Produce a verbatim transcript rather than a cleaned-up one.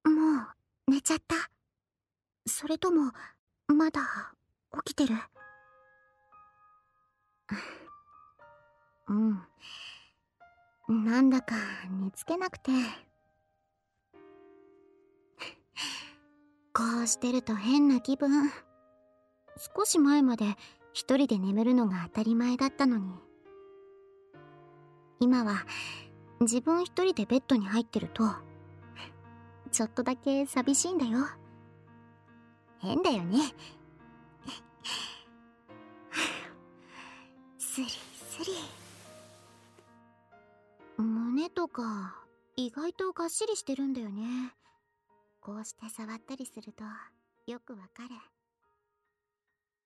もう寝ちゃった？それともまだ起きてる？うん。なんだか寝つけなくて。こうしてると変な気分。少し前まで一人で眠るのが当たり前だったのに。今は自分一人でベッドに入ってると、ちょっとだけ寂しいんだよ。変だよね。スリスリ。胸とか意外とがっしりしてるんだよね。こうして触ったりするとよくわかる。